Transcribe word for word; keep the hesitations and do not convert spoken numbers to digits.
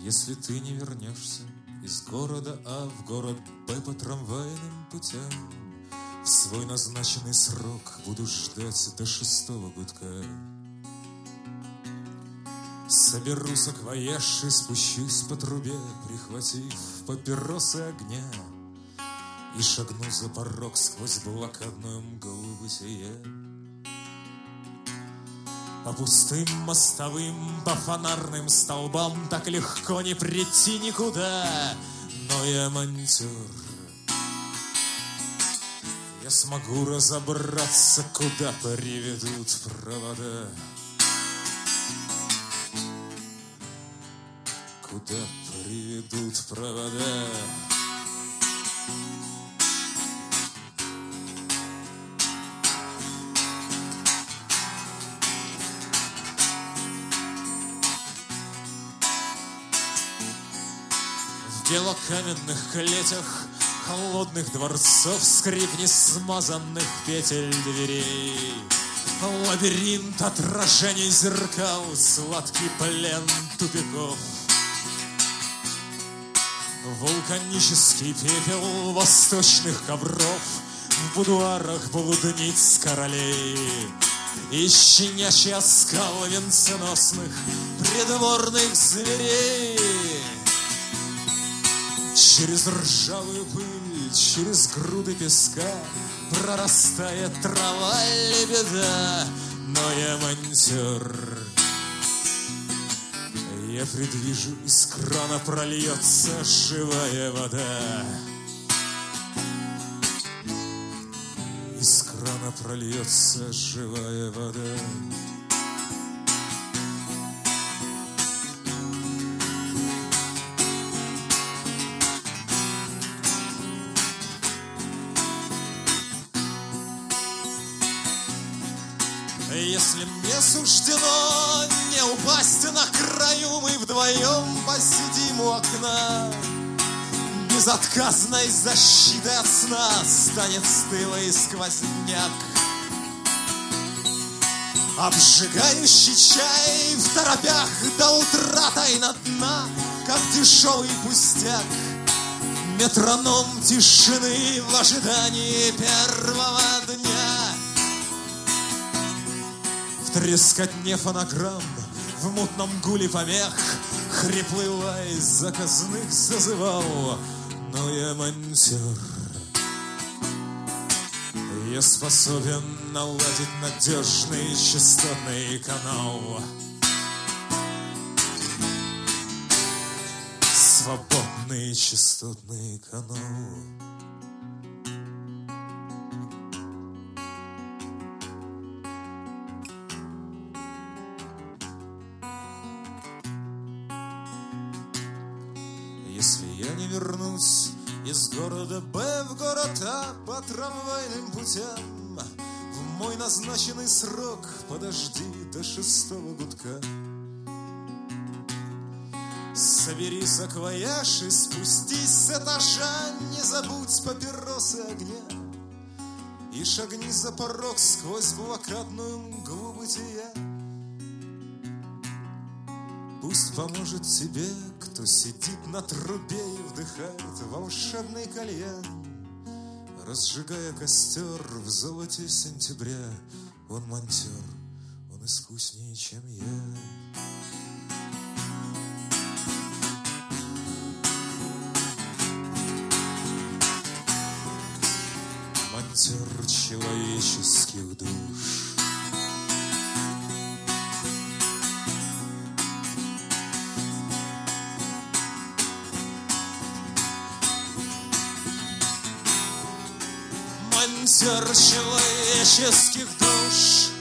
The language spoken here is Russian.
Если ты не вернешься из города А в город Б по трамвайным путям, в свой назначенный срок буду ждать до шестого гудка. Соберу саквояж и спущусь по трубе, прихватив папиросы огня, и шагну за порог сквозь блокадную мглу бытия. По пустым мостовым, по фонарным столбам так легко не прийти никуда, но я монтер. Я смогу разобраться, куда приведут провода, куда приведут провода. В белокаменных клетях холодных дворцов скрип несмазанных петель дверей, лабиринт отражений зеркал, сладкий плен тупиков. Вулканический пепел восточных ковров, в будуарах блудниц королей и щенячий оскал венценосных придворных зверей. Через ржавую пыль, через груды песка прорастает трава лебеда, но я монтер. Я предвижу, из крана прольется живая вода. Из крана прольется живая вода. Если мне суждено не упасть на краю, мы вдвоем посидим у окна. Безотказной защитой от сна станет стылый сквозняк. Обжигающий чай в торопях до утра тайна дна, как дешевый пустяк. Метроном тишины в ожидании первого дня. В трескотне фонограмм, в мутном гуле помех хриплый лай заказных зазывал, но я монтер. Я способен наладить надежный частотный канал. Свободный частотный канал. Если я не вернусь из города Б в город А по трамвайным путям, в мой назначенный срок подожди до шестого гудка. Собери саквояж и спустись с этажа, не забудь папиросы огня, и шагни за порог сквозь блокадную мглу бытия. Пусть поможет тебе, кто сидит на трубе и вдыхает волшебный кальян, разжигая костер в золоте сентября. Он монтер, он искуснее, чем я. Монтер человеческих душ. Монтер человеческих душ.